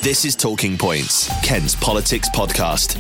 This is Talking Points, Kent's politics podcast.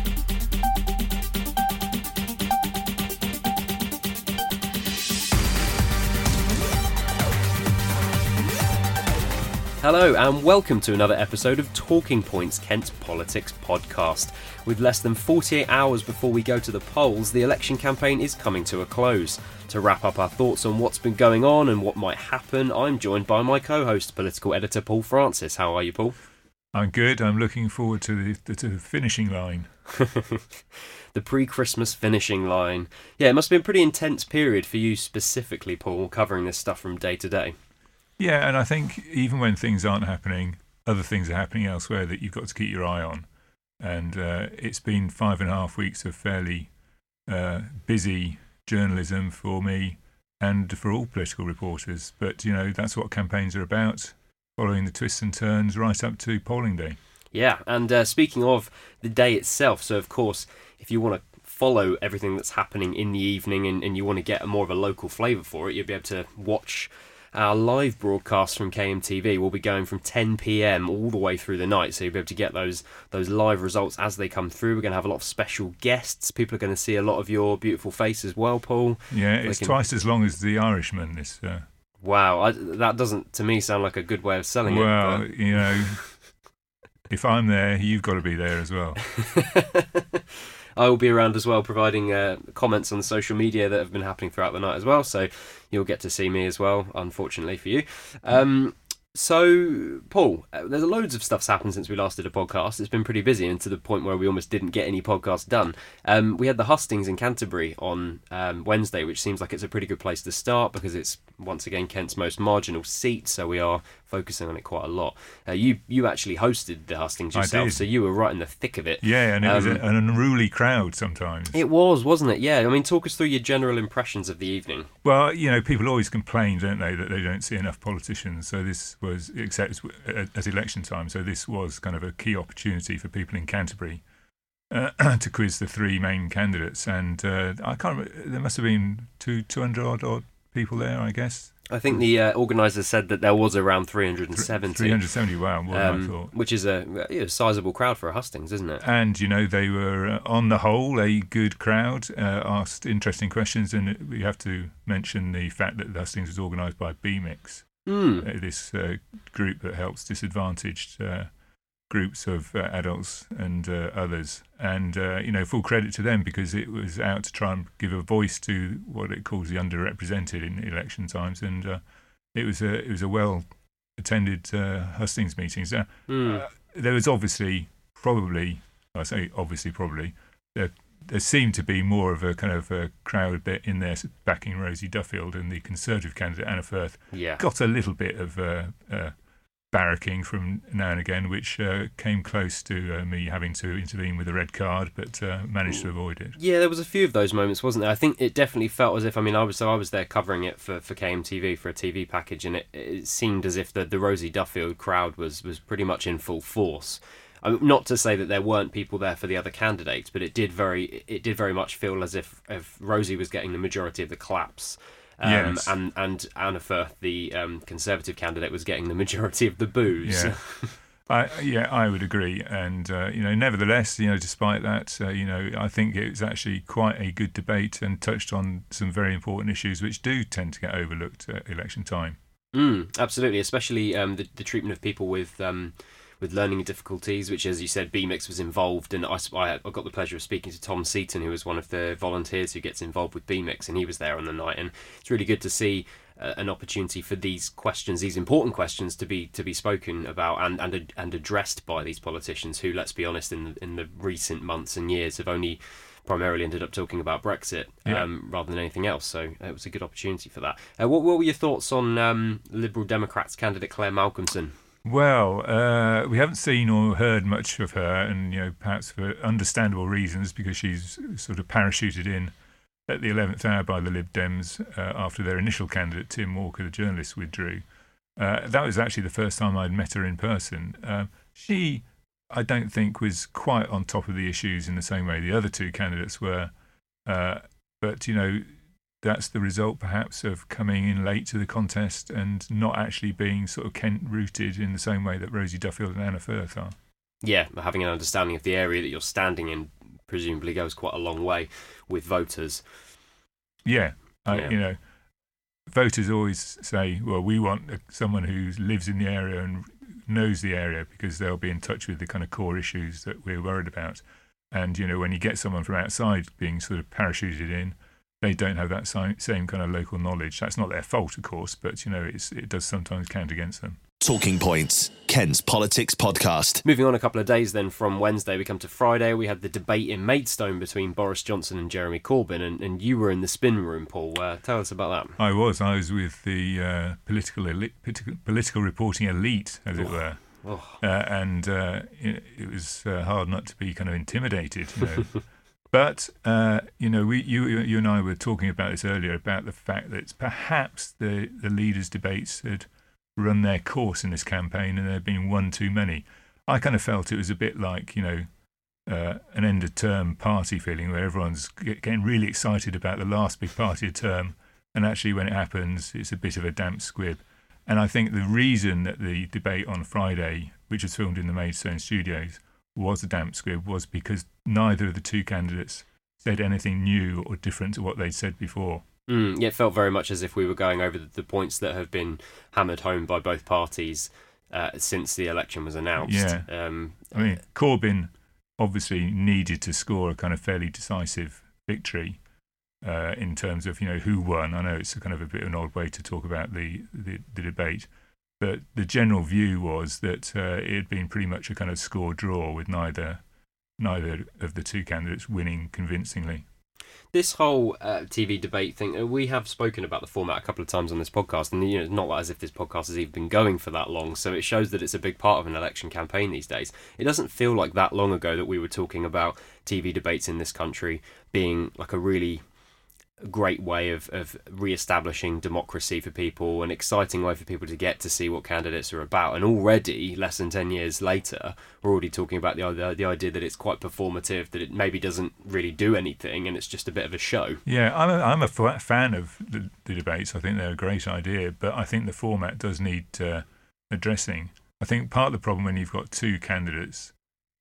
Hello and welcome to another episode of Talking Points, Kent's politics podcast. With less than 48 hours before we go to the polls, the election campaign is coming to a close. To wrap up our thoughts on what's been going on and what might happen, I'm joined by my co-host, political editor Paul Francis. How are you, Paul? I'm good. I'm looking forward to the finishing line. The pre-Christmas finishing line. Yeah, it must have been a pretty intense period for you specifically, Paul, covering this stuff from day to day. Yeah, and I think even when things aren't happening, other things are happening elsewhere that you've got to keep your eye on. And it's been 5.5 weeks of fairly busy journalism for me and for all political reporters. But, you know, that's what campaigns are about, following the twists and turns right up to polling day. Yeah, and speaking of the day itself, so of course, if you want to follow everything that's happening in the evening and you want to get more of a local flavour for it, you'll be able to watch our live broadcast from KMTV. Will be going from 10 p.m. all the way through the night, so you'll be able to get those live results as they come through. We're going to have a lot of special guests. People are going to see a lot of your beautiful face as well, Paul. Yeah, it's twice as long as The Irishman. This. Wow, that doesn't, to me, sound like a good way of selling it. Well, you know, if I'm there, you've got to be there as well. I will be around as well, providing comments on the social media that have been happening throughout the night as well, so you'll get to see me as well, unfortunately for you. So, Paul, there's loads of stuff's happened since we last did a podcast. It's been pretty busy, and to the point where we almost didn't get any podcasts done. We had the hustings in Canterbury on Wednesday, which seems like it's a pretty good place to start because it's, once again, Kent's most marginal seat, so we are focusing on it quite a lot. You actually hosted the hustings yourself, I did. So you were right in the thick of it. Yeah, and it was an unruly crowd sometimes. It was, wasn't it? Yeah, I mean, talk us through your general impressions of the evening. Well, you know, people always complain, don't they, that they don't see enough politicians. So this was, except at election time, so this was kind of a key opportunity for people in Canterbury to quiz the three main candidates. And I can't remember, there must have been 200 odd people there, I guess. I think the organisers said that there was around 370. 370, wow, more than I thought. Which is a sizable crowd for a hustings, isn't it? And, you know, they were, on the whole, a good crowd, asked interesting questions, and we have to mention the fact that the hustings was organised by BMIX, this group that helps disadvantaged groups of adults and others. And, you know, full credit to them because it was out to try and give a voice to what it calls the underrepresented in election times. And it was a well-attended hustings meeting. So, there was obviously, probably, there seemed to be more of a kind of a crowd in there backing Rosie Duffield, and the Conservative candidate, Anna Firth, got a little bit of barracking from now and again, which came close to me having to intervene with a red card, but managed to avoid it. Yeah, there was a few of those moments, wasn't there? I think it definitely felt as if, I mean, I was there covering it for KMTV for a TV package, and it seemed as if the Rosie Duffield crowd was pretty much in full force. Not to say that there weren't people there for the other candidates, but it did very much feel as if Rosie was getting the majority of the claps. Yes. And Anna Firth, the Conservative candidate, was getting the majority of the boos. Yeah. I would agree. And, you know, nevertheless, you know, despite that, you know, I think it was actually quite a good debate and touched on some very important issues which do tend to get overlooked at election time. Absolutely, especially the treatment of people with learning difficulties, which, as you said, BMIX was involved, and I got the pleasure of speaking to Tom Seaton, who was one of the volunteers who gets involved with BMIX, and he was there on the night, and it's really good to see an opportunity for these questions, these important questions, to be spoken about and addressed by these politicians who, let's be honest, in the recent months and years have only primarily ended up talking about Brexit rather than anything else. So it was a good opportunity for that. What were your thoughts on Liberal Democrats candidate Claire Malcolmson? Well, we haven't seen or heard much of her, and, you know, perhaps for understandable reasons, because she's sort of parachuted in at the 11th hour by the Lib Dems after their initial candidate, Tim Walker, the journalist, withdrew. That was actually the first time I'd met her in person. She, I don't think, was quite on top of the issues in the same way the other two candidates were. But, you know, that's the result perhaps of coming in late to the contest and not actually being sort of Kent-rooted in the same way that Rosie Duffield and Anna Firth are. Yeah, having an understanding of the area that you're standing in presumably goes quite a long way with voters. Yeah. Voters always say, well, we want someone who lives in the area and knows the area because they'll be in touch with the kind of core issues that we're worried about. And, when you get someone from outside being sort of parachuted in, they don't have that same kind of local knowledge. That's not their fault, of course, but, it does sometimes count against them. Talking Points, Ken's Politics Podcast. Moving on a couple of days then from Wednesday, we come to Friday. We had the debate in Maidstone between Boris Johnson and Jeremy Corbyn, and you were in the spin room, Paul. Tell us about that. I was with the political reporting elite, as it were. And it was hard not to be kind of intimidated, But, you and I were talking about this earlier, about the fact that perhaps the leaders' debates had run their course in this campaign and there had been one too many. I kind of felt it was a bit like, an end-of-term party feeling where everyone's getting really excited about the last big party of term, and actually when it happens, it's a bit of a damp squib. And I think the reason that the debate on Friday, which was filmed in the Maidstone studios, was a damp squib was because neither of the two candidates said anything new or different to what they'd said before. Yeah, it felt very much as if we were going over the points that have been hammered home by both parties since the election was announced. Yeah. Corbyn obviously needed to score a kind of fairly decisive victory in terms of, who won. I know it's a kind of a bit of an odd way to talk about the debate, but the general view was that it had been pretty much a kind of score draw with neither of the two candidates winning convincingly. This whole TV debate thing, we have spoken about the format a couple of times on this podcast, and it's not as if this podcast has even been going for that long, so it shows that it's a big part of an election campaign these days. It doesn't feel like that long ago that we were talking about TV debates in this country being like a really great way of re-establishing democracy for people, an exciting way for people to get to see what candidates are about. And already, less than 10 years later, we're already talking about the idea that it's quite performative, that it maybe doesn't really do anything, and it's just a bit of a show. Yeah, I'm a fan of the debates. I think they're a great idea, but I think the format does need addressing. I think part of the problem when you've got two candidates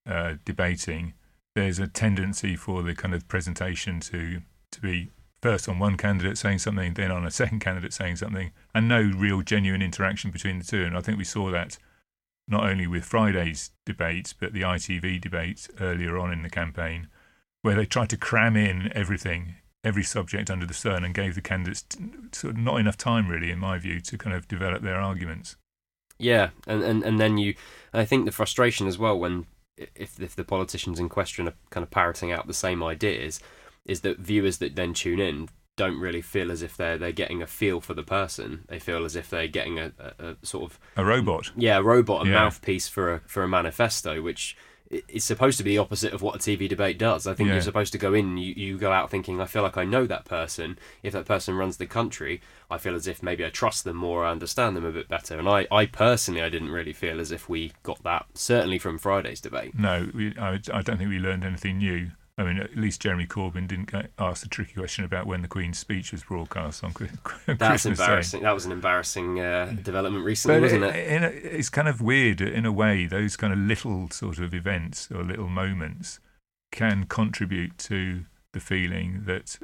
debating, there's a tendency for the kind of presentation to be first on one candidate saying something, then on a second candidate saying something, and no real genuine interaction between the two. And I think we saw that not only with Friday's debate, but the ITV debate earlier on in the campaign, where they tried to cram in everything, every subject under the sun, and gave the candidates sort of not enough time, really, in my view, to kind of develop their arguments. Yeah, and then I think the frustration as well when if the politicians in question are kind of parroting out the same ideas, is that viewers that then tune in don't really feel as if they're getting a feel for the person. They feel as if they're getting a sort of a robot. Yeah, a robot, a mouthpiece for a manifesto, which is supposed to be the opposite of what a TV debate does. I think you're supposed to go in, you go out thinking, I feel like I know that person. If that person runs the country, I feel as if maybe I trust them more, I understand them a bit better. And I personally, I didn't really feel as if we got that, certainly from Friday's debate. No, I don't think we learned anything new. I mean, at least Jeremy Corbyn didn't ask the tricky question about when the Queen's speech was broadcast on Christmas That's embarrassing. Day. That was an embarrassing development recently, wasn't it? It's kind of weird in a way. Those kind of little sort of events or little moments can contribute to the feeling that,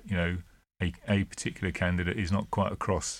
a particular candidate is not quite across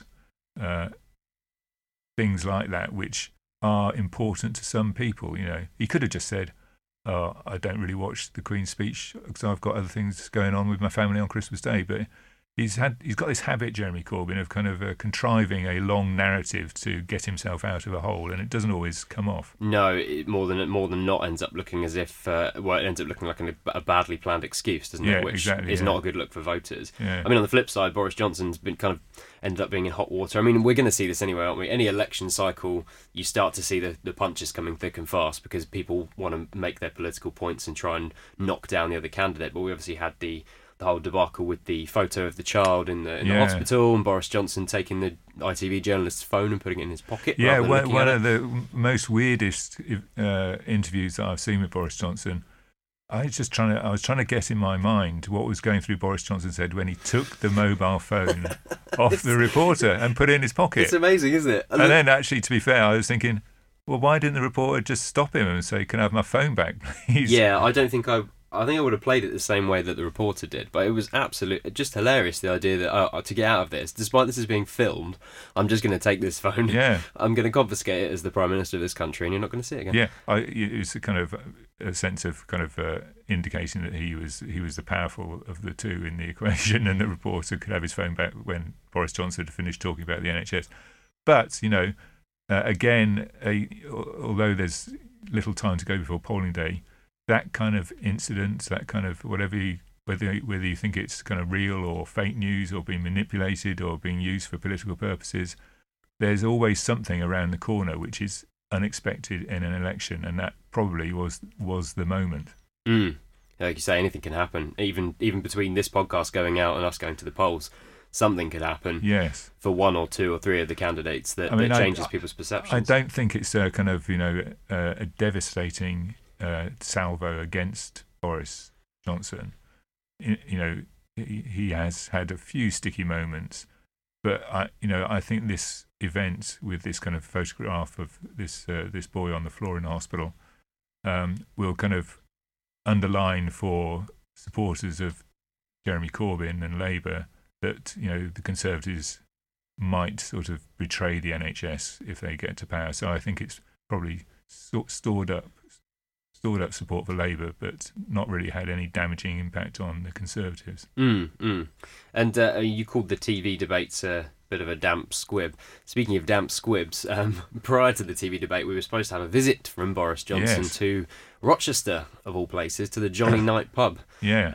things like that, which are important to some people. He could have just said, I don't really watch the Queen's speech because I've got other things going on with my family on Christmas Day. But he's got this habit, Jeremy Corbyn, of kind of contriving a long narrative to get himself out of a hole, and it doesn't always come off. No, it more than not ends up looking as if it ends up looking like a badly planned excuse, doesn't it? Which is not a good look for voters. Yeah. I mean, on the flip side, Boris Johnson's been kind of ended up being in hot water. I mean, we're going to see this anyway, aren't we? Any election cycle, you start to see the punches coming thick and fast because people want to make their political points and try and knock down the other candidate. But we obviously had the whole debacle with the photo of the child in the hospital, and Boris Johnson taking the ITV journalist's phone and putting it in his pocket. Yeah, one of the most weirdest interviews that I've seen with Boris Johnson I was trying to get in my mind what was going through Boris Johnson's head when he took the mobile phone off the reporter and put it in his pocket. It's amazing, isn't it? And then, actually, to be fair, I was thinking, well, why didn't the reporter just stop him and say, "Can I have my phone back, please?" Yeah, I think I would have played it the same way that the reporter did, but it was absolutely just hilarious, the idea that to get out of this, despite this is being filmed, I'm just going to take this phone. Yeah. I'm going to confiscate it as the Prime Minister of this country, and you're not going to see it again. Yeah, it was a kind of a sense of kind of indicating that he was the powerful of the two in the equation, and the reporter could have his phone back when Boris Johnson had finished talking about the NHS. But, again, although there's little time to go before polling day, that kind of incident, that kind of whether you think it's kind of real or fake news or being manipulated or being used for political purposes, there's always something around the corner which is unexpected in an election, and that probably was the moment. Like you say, anything can happen. Even between this podcast going out and us going to the polls, something could happen. Yes. For one or two or three of the candidates that changes people's perceptions. I don't think it's a kind of a devastating salvo against Boris Johnson. He has had a few sticky moments, but I think this event with this kind of photograph of this boy on the floor in the hospital will kind of underline for supporters of Jeremy Corbyn and Labour that the Conservatives might sort of betray the NHS if they get to power. So I think it's probably stored up support for Labour, but not really had any damaging impact on the Conservatives. And you called the TV debates a bit of a damp squib. Speaking of damp squibs, prior to the TV debate, we were supposed to have a visit from Boris Johnson to Rochester, of all places, to the Jolly Night pub. Yeah.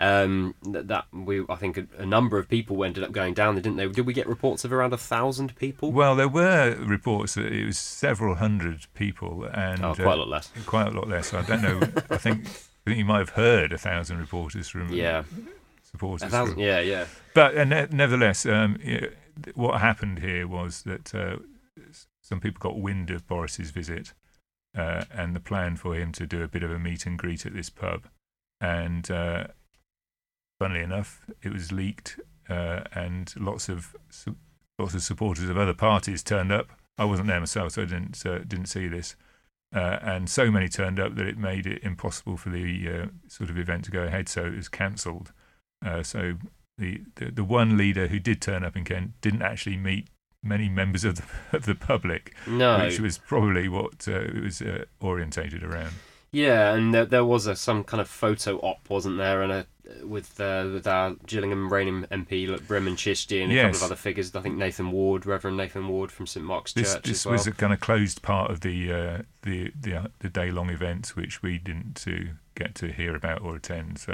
I think a number of people ended up going down there, didn't they? Did we get reports of around 1,000 people? Well, there were reports that it was several hundred people, and quite a lot less. Quite a lot less. I don't know. I think you might have heard 1,000 reporters from supporters. 1,000. Yeah. But nevertheless, what happened here was that some people got wind of Boris's visit and the plan for him to do a bit of a meet and greet at this pub, and funnily enough, it was leaked, and lots of supporters of other parties turned up. I wasn't there myself, so I didn't see this, and so many turned up that it made it impossible for the sort of event to go ahead. So it was cancelled. So the one leader who did turn up in Kent didn't actually meet many members of the public, which was probably what it was orientated around. Yeah, and there was some kind of photo op, wasn't there? And with our Gillingham Rainham MP, Bremen Chishti, and a couple of other figures. I think Reverend Nathan Ward from St Mark's Church. This was a kind of closed part of the day-long event, which we didn't get to hear about or attend. So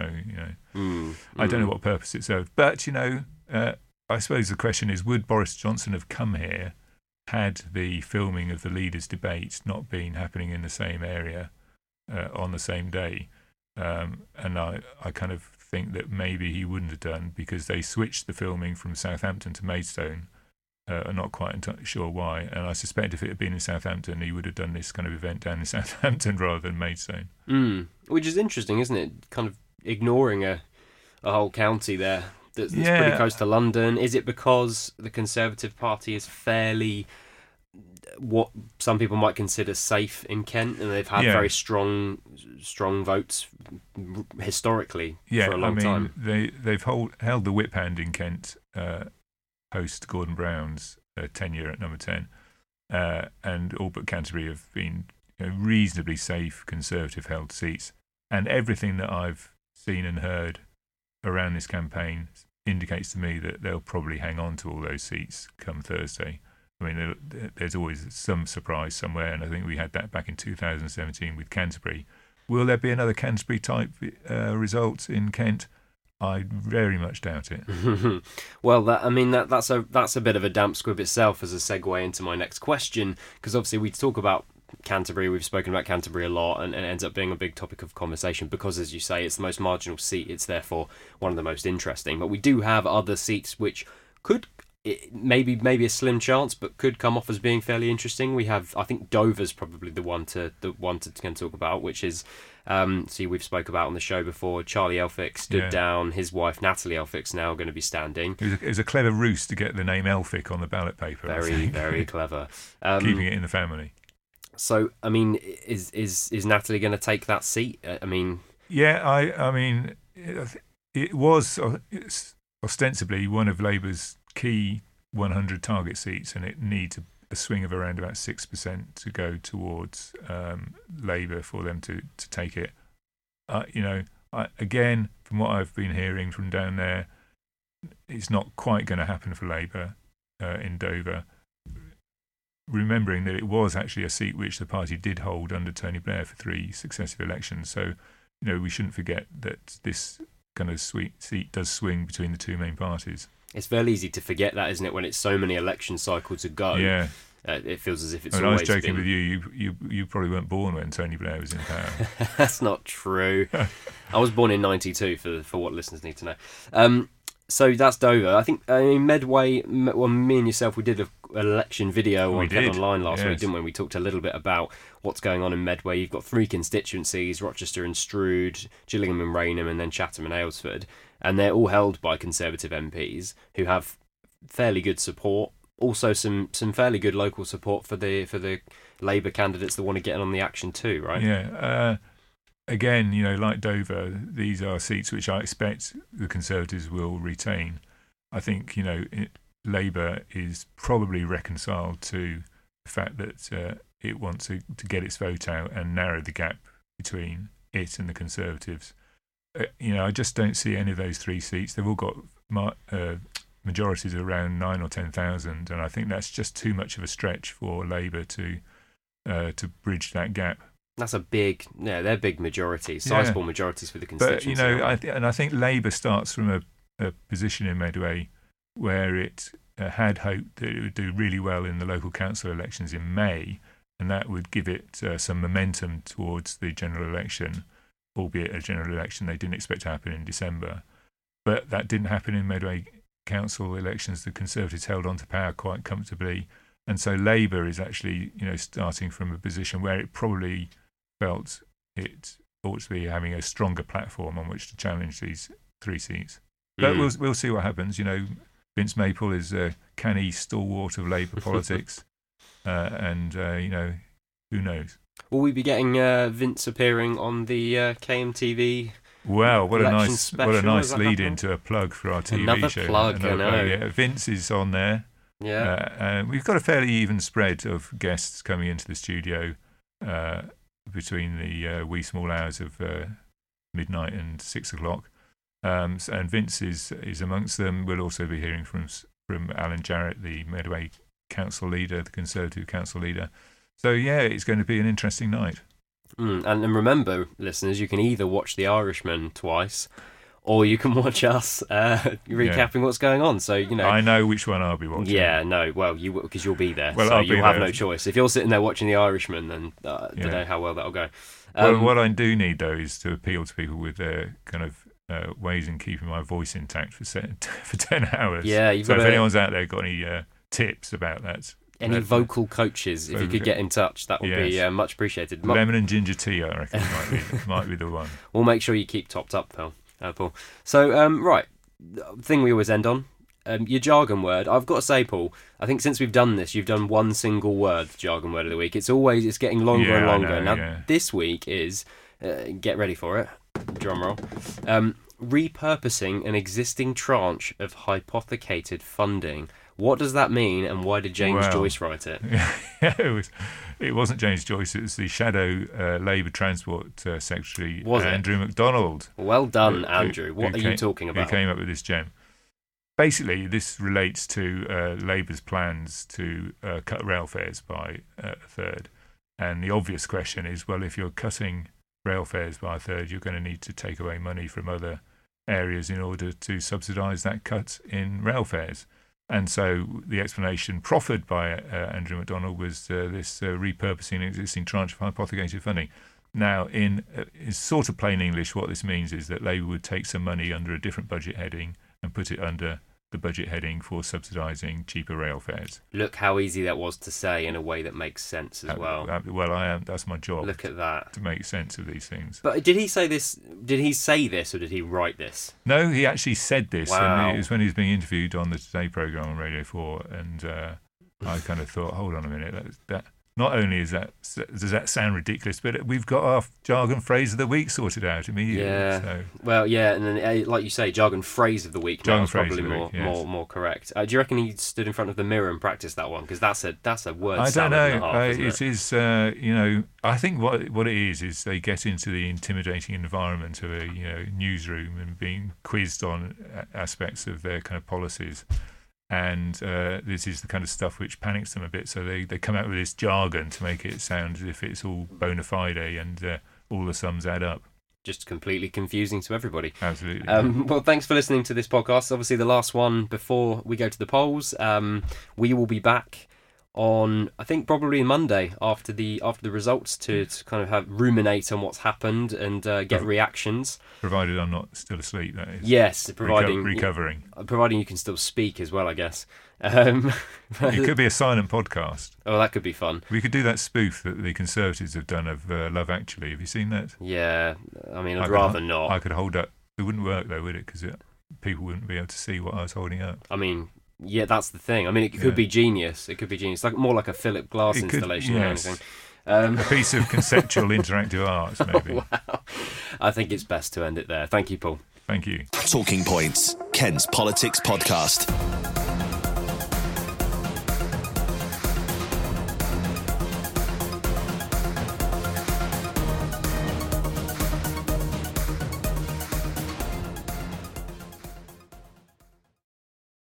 I don't know what purpose it served, but I suppose the question is: would Boris Johnson have come here had the filming of the leaders' debate not been happening in the same area on the same day? And I kind of think that maybe he wouldn't have done, because they switched the filming from Southampton to Maidstone. I'm not quite sure why, and I suspect if it had been in Southampton, he would have done this kind of event down in Southampton rather than Maidstone. Which is interesting, isn't it? Kind of ignoring a whole county there that's pretty close to London. Is it because the Conservative Party is fairly what some people might consider safe in Kent, and they've had very strong votes historically for a long time? They've held the whip hand in Kent post Gordon Brown's tenure at number 10, and all but Canterbury have been reasonably safe Conservative held seats, and everything that I've seen and heard around this campaign indicates to me that they'll probably hang on to all those seats come Thursday. I mean, there's always some surprise somewhere, and I think we had that back in 2017 with Canterbury. Will there be another Canterbury-type result in Kent? I very much doubt it. Well, that's a bit of a damp squib itself as a segue into my next question, because obviously we talk about Canterbury, we've spoken about Canterbury a lot, and it ends up being a big topic of conversation because, as you say, it's the most marginal seat, it's therefore one of the most interesting. But we do have other seats which could maybe a slim chance, but could come off as being fairly interesting. I think Dover's probably the one to talk about, which is see, we've spoke about on the show before. Charlie Elphick stood down. His wife Natalie Elphick's now going to be standing. It was a clever ruse to get the name Elphick on the ballot paper. Very clever. Keeping it in the family. So, I mean, is Natalie going to take that seat? I mean, yeah, I mean, it's ostensibly one of Labour's key 100 target seats, and it needs a swing of around about 6% to go towards Labour for them to take it. Again, from what I've been hearing from down there, it's not quite going to happen for Labour in Dover. Remembering that it was actually a seat which the party did hold under Tony Blair for 3 successive elections, so we shouldn't forget that this kind of seat does swing between the two main parties. It's very easy to forget that, isn't it, when it's so many election cycles to go? Yeah. It feels as if it's I always was joking been... with you. You probably weren't born when Tony Blair was in power. That's not true. I was born in 92, for what listeners need to know. So that's Dover. I think Medway, well, me and yourself, we did an election video on Kept Online last week, didn't we? We talked a little bit about what's going on in Medway. You've got 3 constituencies, Rochester and Strood, Gillingham and Rainham, and then Chatham and Aylesford. And they're all held by Conservative MPs who have fairly good support. Also some fairly good local support for the Labour candidates that want to get in on the action too, right? Yeah. Again, like Dover, these are seats which I expect the Conservatives will retain. I think, Labour is probably reconciled to the fact that it wants to get its vote out and narrow the gap between it and the Conservatives. I just don't see any of those 3 seats. They've all got majorities around 9,000 or 10,000, and I think that's just too much of a stretch for Labour to bridge that gap. That's they're big majorities, sizable majorities for the constituency. But I think Labour starts from a position in Medway where it had hoped that it would do really well in the local council elections in May, and that would give it some momentum towards the general election, albeit a general election they didn't expect to happen in December. But that didn't happen in Medway council elections. The Conservatives held on to power quite comfortably, and so Labour is actually starting from a position where it probably felt it ought to be having a stronger platform on which to challenge these 3 seats. But we'll see what happens. Vince Maple is a canny stalwart of Labour politics, and who knows? Will we be getting Vince appearing on the KMTV? Well, what a nice lead into a plug for our TV Another show. Plug, I know. Yeah, Vince is on there. Yeah, we've got a fairly even spread of guests coming into the studio between the wee small hours of midnight and 6 o'clock. And Vince is amongst them. We'll also be hearing from Alan Jarrett, the Medway council leader, the Conservative council leader. So yeah, it's going to be an interesting night. And remember, listeners, you can either watch The Irishman twice, or you can watch us recapping what's going on. So I know which one I'll be watching. Yeah, no, well, you because you'll be there, well, so you'll have no choice. If you're sitting there watching The Irishman, then I don't know how well that'll go. Well, what I do need though is to appeal to people with their kind of ways in keeping my voice intact for 10 hours. Yeah, if anyone's out there got any tips about that. Any vocal coaches, if you could get in touch, that would be much appreciated. Lemon and ginger tea, I reckon, might be the one. We'll make sure you keep topped up, Paul. So, right, the thing we always end on, your jargon word. I've got to say, Paul, I think since we've done this, you've done one single word, jargon word of the week. It's getting longer and longer. This week is, get ready for it, drum roll, repurposing an existing tranche of hypothecated funding. What does that mean, and why did James Joyce write it? It wasn't James Joyce, it was the shadow Labour Transport Secretary, Andrew MacDonald. Well done, Andrew. What are you talking about? Who came up with this gem. Basically, this relates to Labour's plans to cut rail fares by a third. And the obvious question is, well, if you're cutting rail fares by a third, you're going to need to take away money from other areas in order to subsidise that cut in rail fares. And so the explanation proffered by Andrew MacDonald was this repurposing an existing tranche of hypothecated funding. Now, in sort of plain English, what this means is that Labour would take some money under a different budget heading and put it under the budget heading for subsidising cheaper rail fares. Look how easy that was to say in a way that makes sense as well. Well, that's my job. Look at that. To make sense of these things. But did he say this? Did he say this, or did he write this? No, he actually said this. Wow. And it was when he was being interviewed on the Today programme on Radio 4, and I kind of thought, hold on a minute, that not only does that sound ridiculous, but we've got our jargon phrase of the week sorted out immediately. Yeah. So. Well, yeah, and then like you say, jargon phrase of the week. Now is probably more correct. Do you reckon he stood in front of the mirror and practiced that one? Because that's a word. I don't know. It is. I think what it is they get into the intimidating environment of a newsroom and being quizzed on aspects of their kind of policies. And this is the kind of stuff which panics them a bit, so they come out with this jargon to make it sound as if it's all bona fide and all the sums add up. Just completely confusing to everybody. Absolutely. Well, thanks for listening to this podcast. Obviously, the last one before we go to the polls. We will be back on, I think, probably Monday after the results to kind of ruminate on what's happened and get reactions. Provided I'm not still asleep, that is. Yes, providing recovering. Providing you can still speak as well, I guess. It could be a silent podcast. Oh, that could be fun. We could do that spoof that the Conservatives have done of Love Actually. Have you seen that? Yeah, I mean, I'd rather not. I could hold up. It wouldn't work though, would it? Because people wouldn't be able to see what I was holding up. I mean, yeah, that's the thing. I mean, it could be genius. It could be genius. More like a Philip Glass installation or anything. A piece of conceptual interactive art, maybe. Wow. I think it's best to end it there. Thank you, Paul. Thank you. Talking Points, Ken's Politics Podcast.